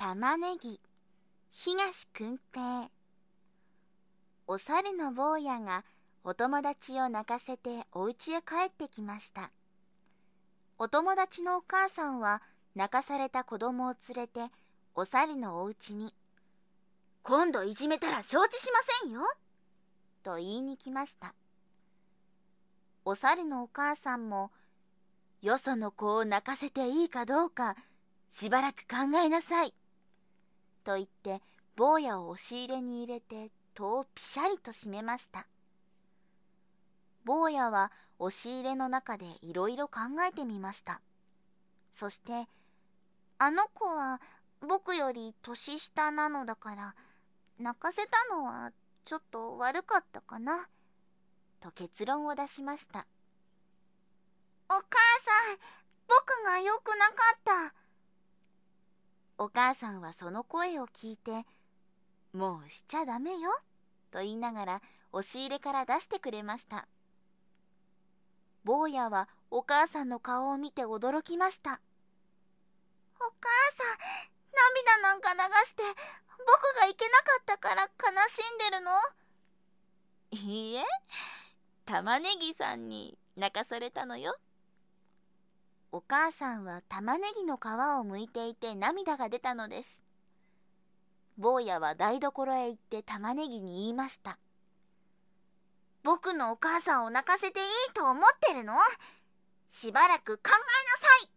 玉ねぎ、東くん平。お猿の坊やがお友達を泣かせてお家へ帰ってきました。お友達のお母さんは泣かされた子供を連れてお猿のお家に、今度いじめたら承知しませんよと言いに来ました。お猿のお母さんも、よその子を泣かせていいかどうかしばらく考えなさいと言って坊やを押し入れに入れて戸をピシャリと閉めました。坊やは押し入れの中でいろいろ考えてみました。そして、あの子は僕より年下なのだから泣かせたのはちょっと悪かったかなと結論を出しました。お母さん、僕がよくなかった。お母さんはその声を聞いて、もうしちゃダメよと言いながら押し入れから出してくれました。坊やはお母さんの顔を見て驚きました。お母さん、涙なんか流して僕がいけなかったから悲しんでるの？いいえ、玉ねぎさんに泣かされたのよ。お母さんは玉ねぎの皮を剥いていて涙が出たのです。坊やは台所へ行って玉ねぎに言いました。僕のお母さんを泣かせていいと思ってるの？しばらく考えなさい。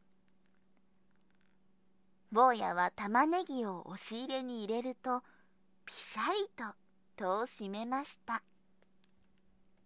坊やは玉ねぎを押し入れに入れると、ピシャリと戸を閉めました。